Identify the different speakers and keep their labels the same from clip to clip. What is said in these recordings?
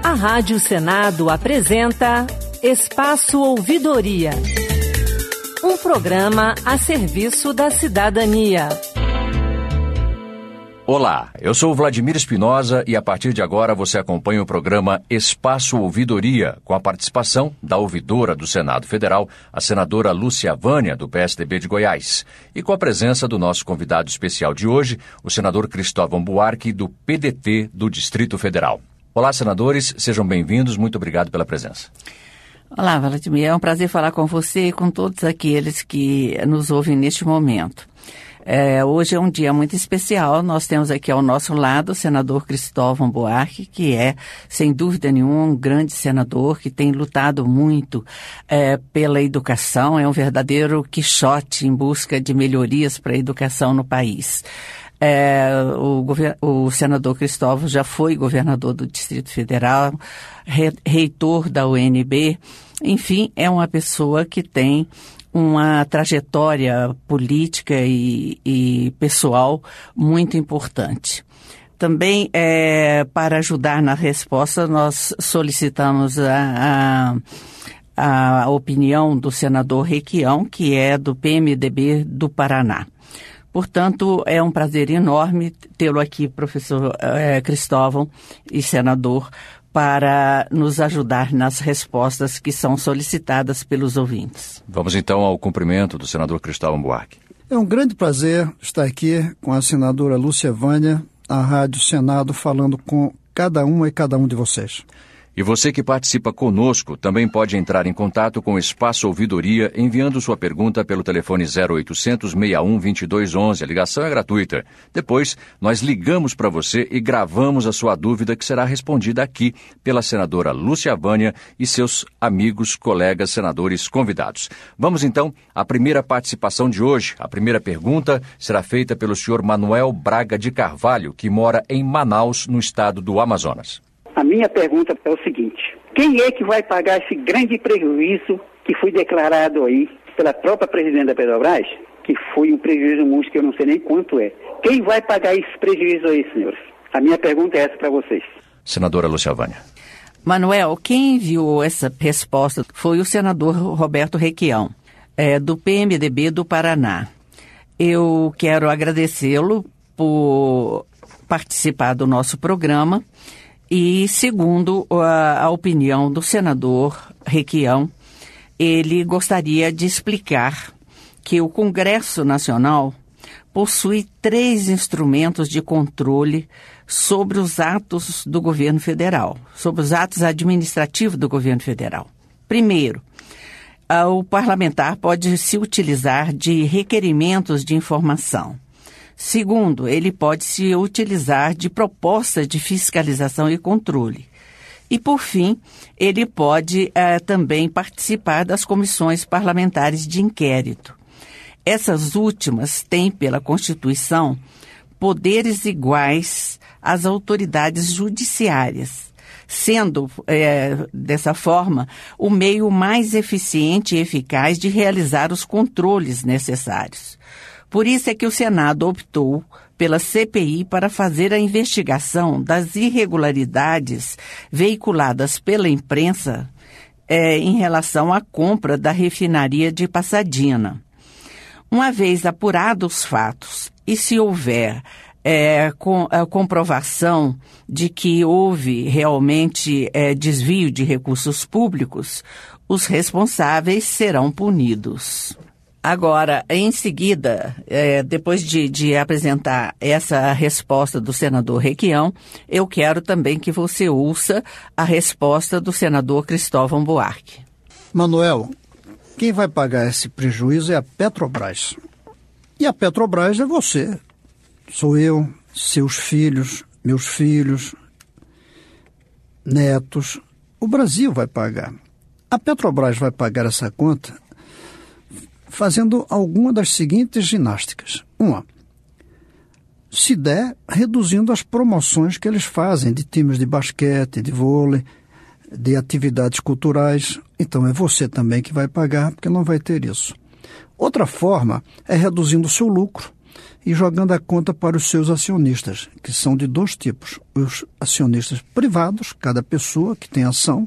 Speaker 1: A Rádio Senado apresenta Espaço Ouvidoria, um programa a serviço da cidadania.
Speaker 2: Olá, eu sou o Vladimir Espinosa e a partir de agora você acompanha o programa Espaço Ouvidoria, com a participação da ouvidora do Senado Federal, a senadora Lúcia Vânia, do PSDB de Goiás, e com a presença do nosso convidado especial de hoje, o senador Cristóvão Buarque, do PDT do Distrito Federal. Olá, senadores, sejam bem-vindos, muito obrigado pela presença.
Speaker 3: Olá, Vladimir, é um prazer falar com você e com todos aqueles que nos ouvem neste momento. Hoje é um dia muito especial, nós temos aqui ao nosso lado o senador Cristóvão Buarque, que é, sem dúvida nenhuma, um grande senador que tem lutado muito pela educação, é um verdadeiro quixote em busca de melhorias para a educação no país. O senador Cristóvão já foi governador do Distrito Federal, reitor da UNB, enfim, é uma pessoa que tem uma trajetória política e pessoal muito importante. Também, para ajudar na resposta, nós solicitamos a opinião do senador Requião, que é do PMDB do Paraná. Portanto, é um prazer enorme tê-lo aqui, professor Cristóvão e senador, para nos ajudar nas respostas que são solicitadas pelos ouvintes.
Speaker 2: Vamos então ao cumprimento do senador Cristóvão Buarque.
Speaker 4: É um grande prazer estar aqui com a senadora Lúcia Vânia, a Rádio Senado, falando com cada uma e cada um de vocês.
Speaker 2: E você que participa conosco também pode entrar em contato com o Espaço Ouvidoria enviando sua pergunta pelo telefone 0800 61 2211. A ligação é gratuita. Depois, nós ligamos para você e gravamos a sua dúvida que será respondida aqui pela senadora Lúcia Vânia e seus amigos, colegas, senadores convidados. Vamos então à primeira participação de hoje. A primeira pergunta será feita pelo senhor Manuel Braga de Carvalho, que mora em Manaus, no estado do Amazonas.
Speaker 5: A minha pergunta é o seguinte: quem é que vai pagar esse grande prejuízo que foi declarado aí pela própria presidente da Petrobras, que foi um prejuízo muito que eu não sei nem quanto é? Quem vai pagar esse prejuízo aí, senhores? A minha pergunta é essa para vocês.
Speaker 2: Senadora Lúcia Vânia.
Speaker 3: Manuel, quem enviou essa resposta foi o senador Roberto Requião, do PMDB do Paraná. Eu quero agradecê-lo por participar do nosso programa. E, segundo a opinião do senador Requião, ele gostaria de explicar que o Congresso Nacional possui 3 instrumentos de controle sobre os atos do governo federal, sobre os atos administrativos do governo federal. Primeiro, o parlamentar pode se utilizar de requerimentos de informação. Segundo, ele pode se utilizar de propostas de fiscalização e controle. E, por fim, ele pode também participar das comissões parlamentares de inquérito. Essas últimas têm, pela Constituição, poderes iguais às autoridades judiciárias, sendo, dessa forma, o meio mais eficiente e eficaz de realizar os controles necessários. Por isso é que o Senado optou pela CPI para fazer a investigação das irregularidades veiculadas pela imprensa em relação à compra da refinaria de Passadina. Uma vez apurados os fatos e se houver a comprovação de que houve realmente desvio de recursos públicos, os responsáveis serão punidos. Agora, em seguida, depois de apresentar essa resposta do senador Requião, eu quero também que você ouça a resposta do senador Cristóvão Buarque.
Speaker 4: Manuel, quem vai pagar esse prejuízo é a Petrobras. E a Petrobras é você. Sou eu, seus filhos, meus filhos, netos. O Brasil vai pagar. A Petrobras vai pagar essa conta fazendo alguma das seguintes ginásticas. Uma, se der, reduzindo as promoções que eles fazem de times de basquete, de vôlei, de atividades culturais. Então é você também que vai pagar, porque não vai ter isso. Outra forma é reduzindo o seu lucro. e jogando a conta para os seus acionistas, que são de 2 tipos. Os acionistas privados, cada pessoa que tem ação,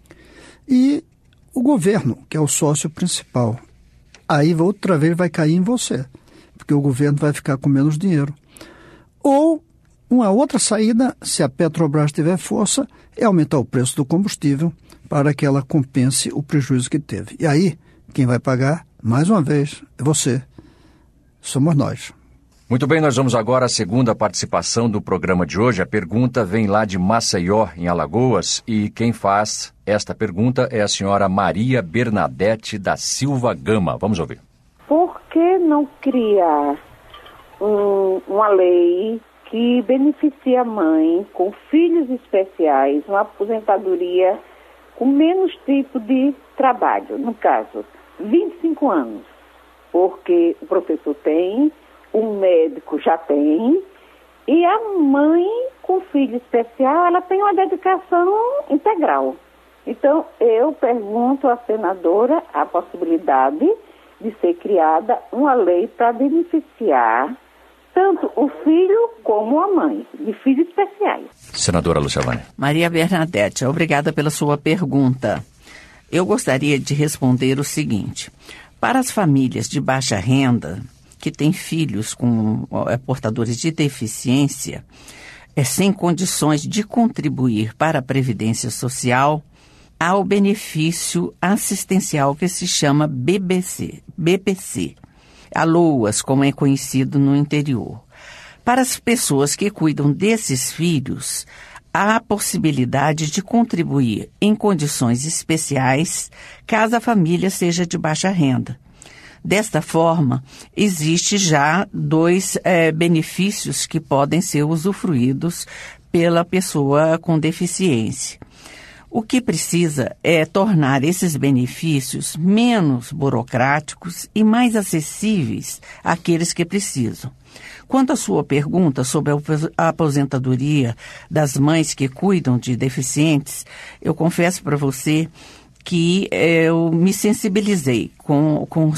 Speaker 4: e o governo, que é o sócio principal. Aí outra vez vai cair em você, porque o governo vai ficar com menos dinheiro. Ou uma outra saída, se a Petrobras tiver força, é aumentar o preço do combustível para que ela compense o prejuízo que teve. E aí, quem vai pagar, mais uma vez, é você. Somos nós.
Speaker 2: Muito bem, nós vamos agora à segunda participação do programa de hoje. A pergunta vem lá de Maceió, em Alagoas, e quem faz esta pergunta é a senhora Maria Bernadette da Silva Gama. Vamos ouvir.
Speaker 6: Por que não criar uma lei que beneficie a mãe com filhos especiais, uma aposentadoria com menos tipo de trabalho, no caso, 25 anos? Porque o professor tem, o médico já tem, e a mãe com filho especial, ela tem uma dedicação integral. Então, eu pergunto à senadora a possibilidade de ser criada uma lei para beneficiar tanto o filho como a mãe, de filhos especiais.
Speaker 2: Senadora Luciavânia.
Speaker 3: Maria Bernadette, obrigada pela sua pergunta. Eu gostaria de responder o seguinte: para as famílias de baixa renda, que têm filhos com portadores de deficiência, sem condições de contribuir para a Previdência Social, há o benefício assistencial que se chama BPC, a LOAS, como é conhecido no interior. Para as pessoas que cuidam desses filhos, há a possibilidade de contribuir em condições especiais, caso a família seja de baixa renda. Desta forma, existe já 2 benefícios que podem ser usufruídos pela pessoa com deficiência. O que precisa é tornar esses benefícios menos burocráticos e mais acessíveis àqueles que precisam. Quanto à sua pergunta sobre a aposentadoria das mães que cuidam de deficientes, eu confesso para você que eu me sensibilizei com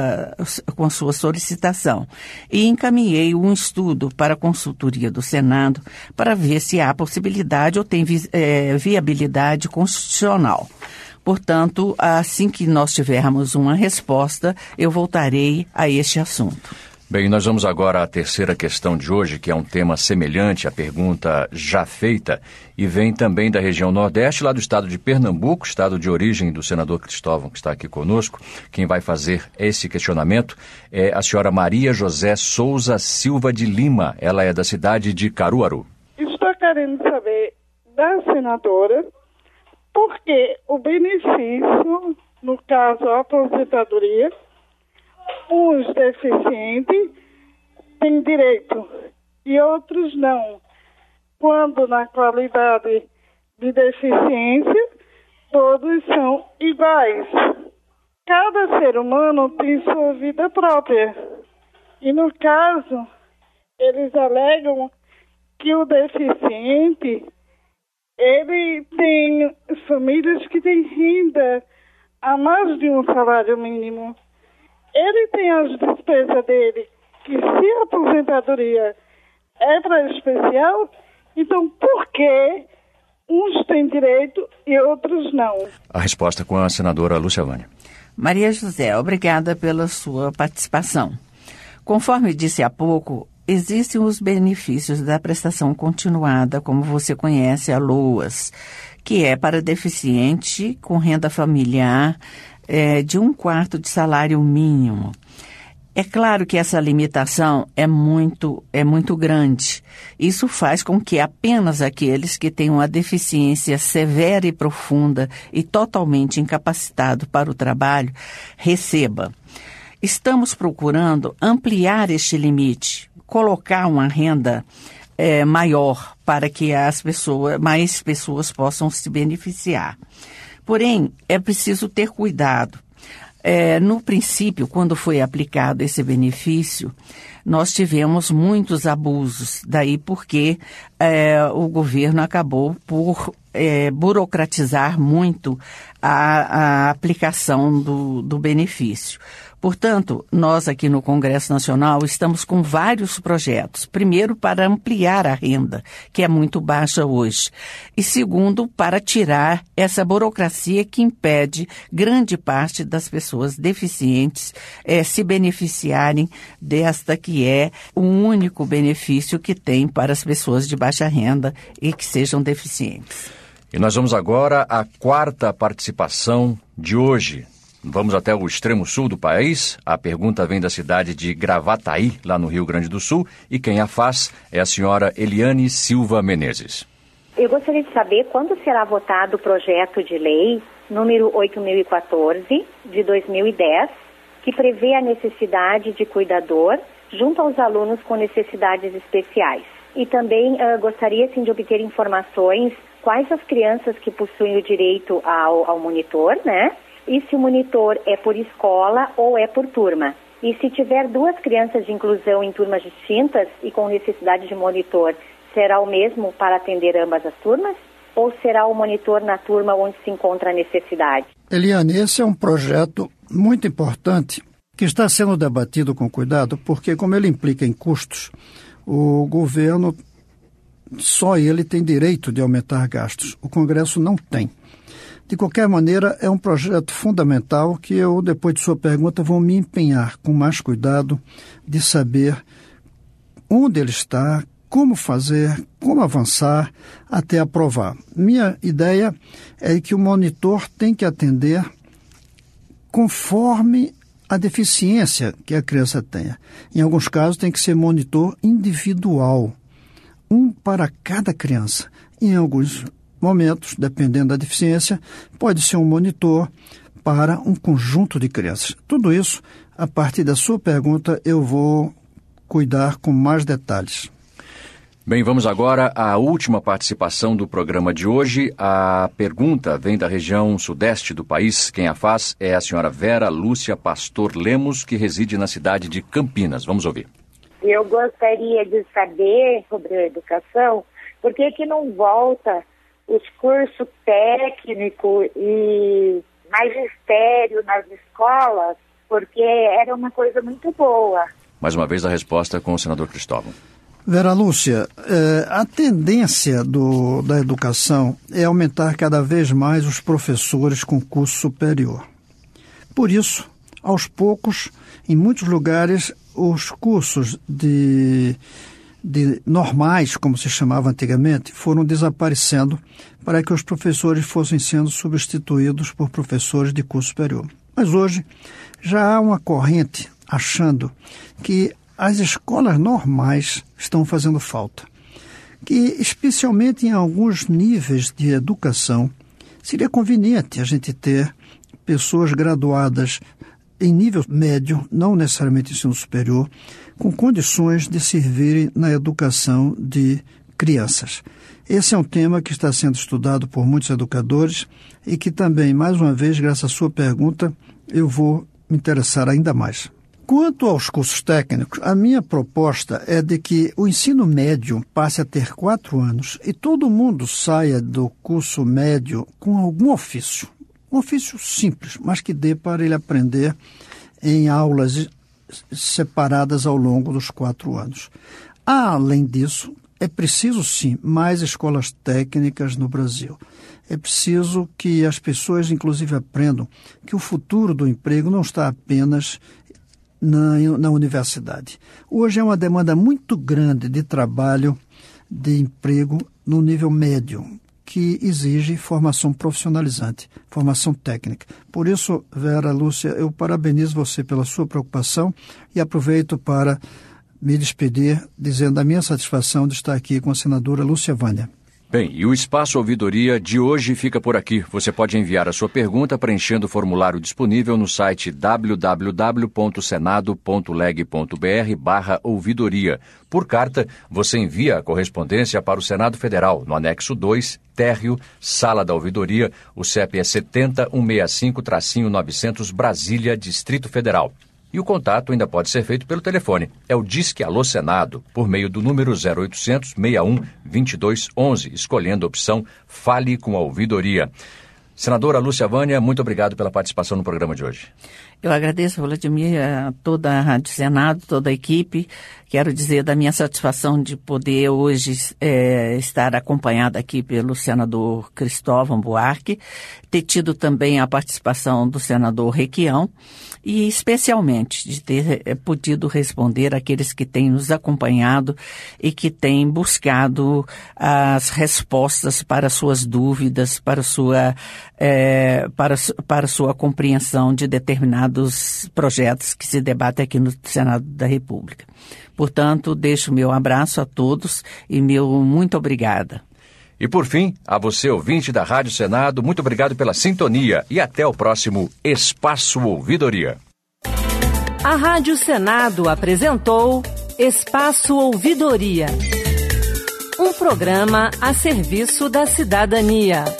Speaker 3: sua solicitação e encaminhei um estudo para a consultoria do Senado para ver se há possibilidade ou tem viabilidade constitucional. Portanto, assim que nós tivermos uma resposta, eu voltarei a este assunto.
Speaker 2: Bem, nós vamos agora à terceira questão de hoje, que é um tema semelhante à pergunta já feita, e vem também da região Nordeste, lá do estado de Pernambuco, estado de origem do senador Cristóvão, que está aqui conosco. Quem vai fazer esse questionamento é a senhora Maria José Souza Silva de Lima. Ela é da cidade de Caruaru.
Speaker 7: Estou querendo saber da senadora por que o benefício, no caso a aposentadoria, uns deficientes têm direito e outros não, quando na qualidade de deficiência todos são iguais. Cada ser humano tem sua vida própria e, no caso, eles alegam que o deficiente, ele tem famílias que têm renda a mais de um salário mínimo. Ele tem as despesas dele, que se a aposentadoria é para especial, então por que uns têm direito e outros não?
Speaker 2: A resposta com a senadora Luciavânia.
Speaker 3: Maria José, obrigada pela sua participação. Conforme disse há pouco, existem os benefícios da prestação continuada, como você conhece, a LOAS, que é para deficiente com renda familiar de 1/4 de salário mínimo. É claro que essa limitação é muito grande. Isso faz com que apenas aqueles que têm uma deficiência severa e profunda e totalmente incapacitado para o trabalho receba. Estamos procurando ampliar este limite, colocar uma renda maior para que mais pessoas possam se beneficiar. Porém, é preciso ter cuidado. No princípio, quando foi aplicado esse benefício, nós tivemos muitos abusos, daí porque o governo acabou por burocratizar muito a aplicação do benefício. Portanto, nós aqui no Congresso Nacional estamos com vários projetos. Primeiro, para ampliar a renda, que é muito baixa hoje. E segundo, para tirar essa burocracia que impede grande parte das pessoas deficientes se beneficiarem desta que é o único benefício que tem para as pessoas de baixa renda e que sejam deficientes.
Speaker 2: E nós vamos agora à quarta participação de hoje. Vamos até o extremo sul do país. A pergunta vem da cidade de Gravataí, lá no Rio Grande do Sul, e quem a faz é a senhora Eliane Silva Menezes.
Speaker 8: Eu gostaria de saber quando será votado o projeto de lei número 8.014, de 2010, que prevê a necessidade de cuidador junto aos alunos com necessidades especiais. E também gostaria sim, de obter informações quais as crianças que possuem o direito ao monitor, né? E se o monitor é por escola ou é por turma. E se tiver duas crianças de inclusão em turmas distintas e com necessidade de monitor, será o mesmo para atender ambas as turmas? Ou será o monitor na turma onde se encontra a necessidade?
Speaker 4: Eliane, esse é um projeto muito importante que está sendo debatido com cuidado, porque como ele implica em custos, o governo, só ele tem direito de aumentar gastos. O Congresso não tem. De qualquer maneira, é um projeto fundamental que eu, depois de sua pergunta, vou me empenhar com mais cuidado de saber onde ele está, como fazer, como avançar até aprovar. Minha ideia é que o monitor tem que atender conforme a deficiência que a criança tenha. Em alguns casos, tem que ser monitor individual, um para cada criança. Em alguns momentos, dependendo da deficiência, pode ser um monitor para um conjunto de crianças. Tudo isso, a partir da sua pergunta, eu vou cuidar com mais detalhes.
Speaker 2: Bem, vamos agora à última participação do programa de hoje. A pergunta vem da região sudeste do país. Quem a faz é a senhora Vera Lúcia Pastor Lemos, que reside na cidade de Campinas. Vamos ouvir.
Speaker 9: Eu gostaria de saber sobre a educação, por que não volta os cursos técnicos e magistério nas escolas, porque era uma coisa muito boa.
Speaker 2: Mais uma vez a resposta com o senador Cristóvão.
Speaker 4: Vera Lúcia, a tendência da educação é aumentar cada vez mais os professores com curso superior. Por isso, aos poucos, em muitos lugares, os cursos de normais, como se chamava antigamente, foram desaparecendo para que os professores fossem sendo substituídos por professores de curso superior. Mas hoje já há uma corrente achando que as escolas normais estão fazendo falta, que especialmente em alguns níveis de educação seria conveniente a gente ter pessoas graduadas em nível médio, não necessariamente ensino superior, com condições de servirem na educação de crianças. Esse é um tema que está sendo estudado por muitos educadores e que também, mais uma vez, graças à sua pergunta, eu vou me interessar ainda mais. Quanto aos cursos técnicos, a minha proposta é de que o ensino médio passe a ter 4 anos e todo mundo saia do curso médio com algum ofício. Um ofício simples, mas que dê para ele aprender em aulas separadas ao longo dos 4 anos. Além disso, é preciso, sim, mais escolas técnicas no Brasil. É preciso que as pessoas, inclusive, aprendam que o futuro do emprego não está apenas na universidade. Hoje é uma demanda muito grande de trabalho, de emprego no nível médio, que exige formação profissionalizante, formação técnica. Por isso, Vera Lúcia, eu parabenizo você pela sua preocupação e aproveito para me despedir dizendo a minha satisfação de estar aqui com a senadora Lúcia Vânia.
Speaker 2: Bem, e o Espaço Ouvidoria de hoje fica por aqui. Você pode enviar a sua pergunta preenchendo o formulário disponível no site www.senado.leg.br/ouvidoria. Por carta, você envia a correspondência para o Senado Federal, no anexo 2, térreo, Sala da Ouvidoria, o CEP é 70 165-900 Brasília, Distrito Federal. E o contato ainda pode ser feito pelo telefone. É o Disque Alô Senado, por meio do número 0800 61 2211, escolhendo a opção Fale com a Ouvidoria. Senadora Lúcia Vânia, muito obrigado pela participação no programa de hoje.
Speaker 3: Eu agradeço, Vladimir, a toda a Rádio Senado, toda a equipe. Quero dizer da minha satisfação de poder hoje estar acompanhada aqui pelo senador Cristóvão Buarque, ter tido também a participação do senador Requião e especialmente de ter podido responder àqueles que têm nos acompanhado e que têm buscado as respostas para suas dúvidas, para sua compreensão de determinados projetos que se debatem aqui no Senado da República. Portanto, deixo meu abraço a todos e meu muito obrigada.
Speaker 2: E por fim, a você, ouvinte da Rádio Senado, muito obrigado pela sintonia e até o próximo Espaço Ouvidoria.
Speaker 1: A Rádio Senado apresentou Espaço Ouvidoria, um programa a serviço da cidadania.